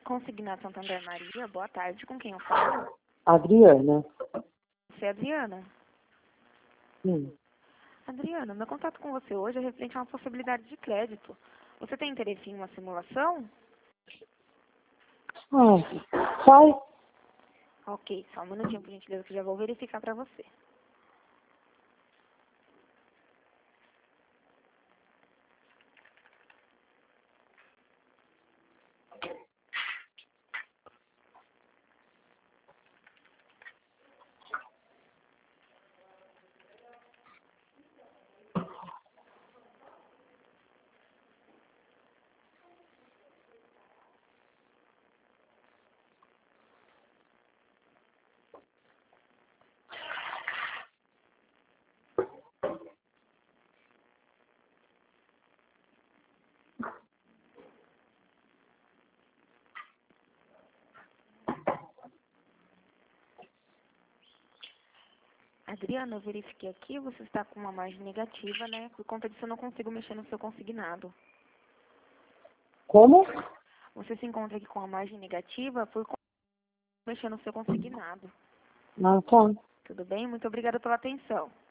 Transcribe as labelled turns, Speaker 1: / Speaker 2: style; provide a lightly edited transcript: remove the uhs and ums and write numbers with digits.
Speaker 1: Consignado Santander Maria, boa tarde. Com quem eu falo?
Speaker 2: Adriana.
Speaker 1: Você é Adriana?
Speaker 2: Sim.
Speaker 1: Adriana, meu contato com você hoje é referente a uma possibilidade de crédito. Você tem interesse em uma simulação?
Speaker 2: Sai.
Speaker 1: Ok, só um minutinho, por gentileza, que já vou verificar para você. Adriana, eu verifiquei aqui, você está com uma margem negativa, né? Por conta disso eu não consigo mexer no seu consignado.
Speaker 2: Como?
Speaker 1: Você se encontra aqui com uma margem negativa por conta de mexer no seu consignado.
Speaker 2: Não, tá.
Speaker 1: Tudo bem? Muito obrigada pela atenção.